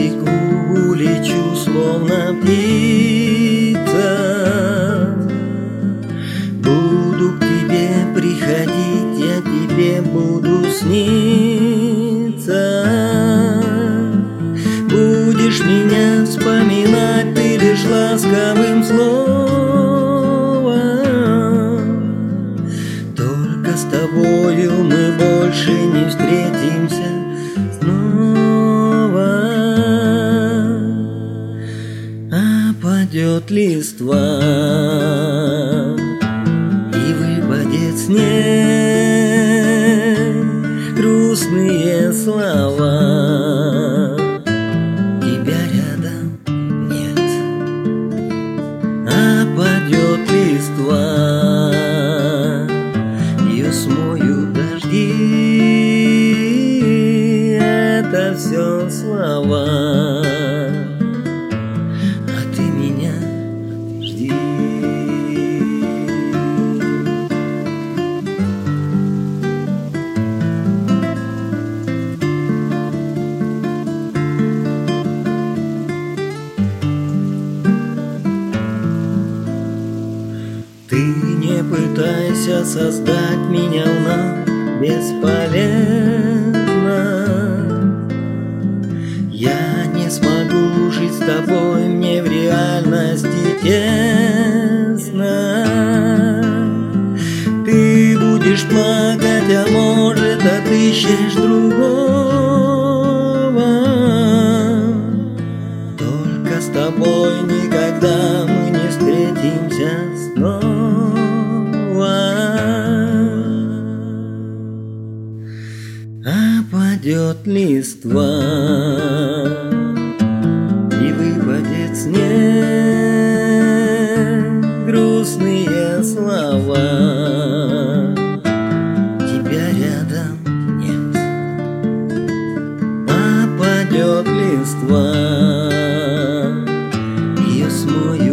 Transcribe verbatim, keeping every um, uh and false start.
бегу, улечу, словно птица. Буду к тебе приходить, я тебе буду сниться. Будешь меня вспоминать ты лишь ласковым словом. Только с тобою мы больше не встретимся снова. Опадет листва и выпадет снег, грустные слова. Тебя рядом нет. Опадет листва, ее смоют дожди. Это все слова. Ты не пытайся создать меня вновь, бесполезно. Я не смогу жить с тобой, мне в реальности тесно. Ты будешь плакать, а может отыщешь другого. Только с тобой никогда мы не встретимся снова. Опадет листва и выпадет снег, грустные слова. Тебя рядом нет. Опадет листва, ее смою